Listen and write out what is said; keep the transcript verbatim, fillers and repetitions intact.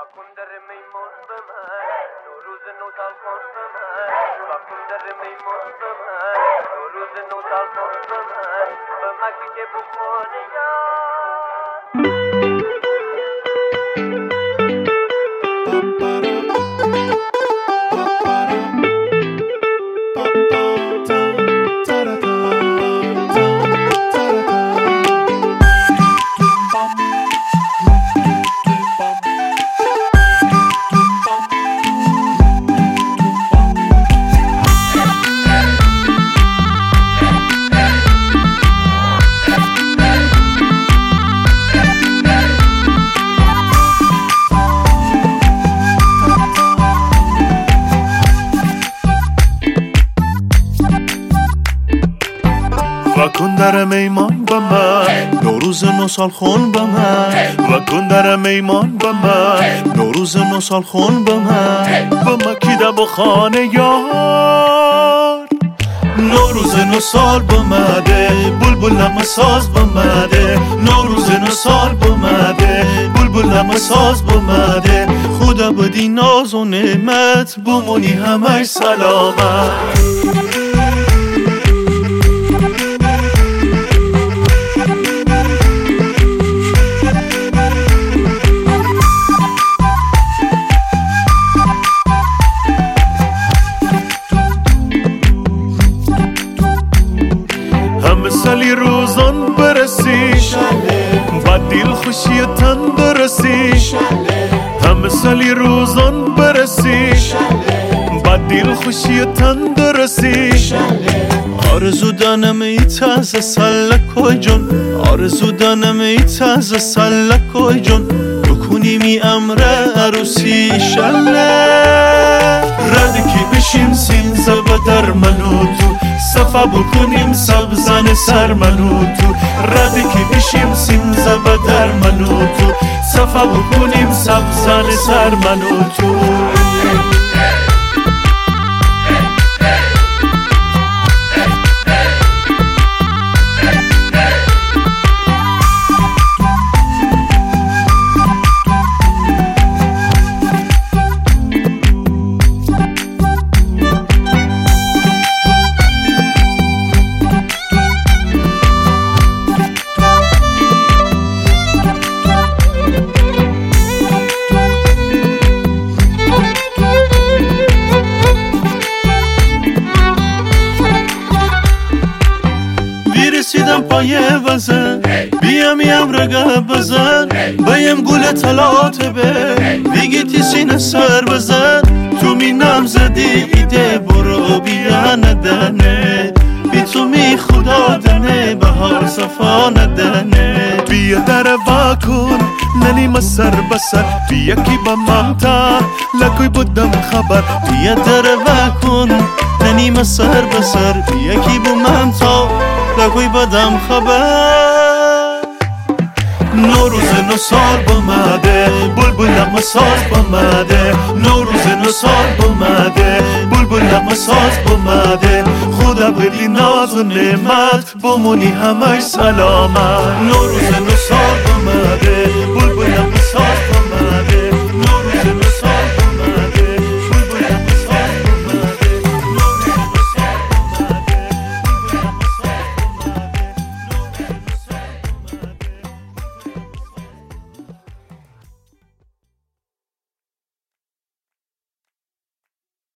کن در میمون به من دو روز نو سال کن به من با کن در میمون به من دو روز نو سال کن به من به مکی که بخونه و کن در میمان به من نوروز نو سال خون به من و کن در میمان به من نوروز نو سال خون به من به مکیده و خانه یار نوروز نو سال بمده بلبل نغمه ساز بمده نوروز نو سال بمده بلبل نغمه ساز بمده خدا بدی ناز و نعمت بمونی همش سلامت همه سالی روزان برسی با دل خوشی تندرستی همه سالی روزان برسی با دل خوشی تندرستی آرزو دانم ای تازه سلکوی جون آرزو دانم ای تازه سلکوی جون بکنی می امره عروسی شله ردی که بشیم سین زبا در منو تو صفا بکنیم سبزن سر منو تو ردی که بشیم سین زبا در منو تو صفا بکنیم سبزن سر منو تو رسیدم پای وزن بیام یم رگه بزن بیم گل طلات به دیگه تی سینه سر بزن تو می نم زدی ایده برو بیا ندنه بی تو می خدا دنه بهار صفا ندنه بیا در واکن ننیم سر بسر بیا کی با ممتا لکوی بودم خبر بیا در واکن ننیم سر بسر بیا کی با ممتا لکوی بدم خبر نوروز نو سال بمده بلبل نغمه ساز بمده نوروز نو سال بمده بلبل نغمه ساز بمده خدا بدی ناز و نعمت بمونی همش سلامت نوروز نو سال بمده بلبل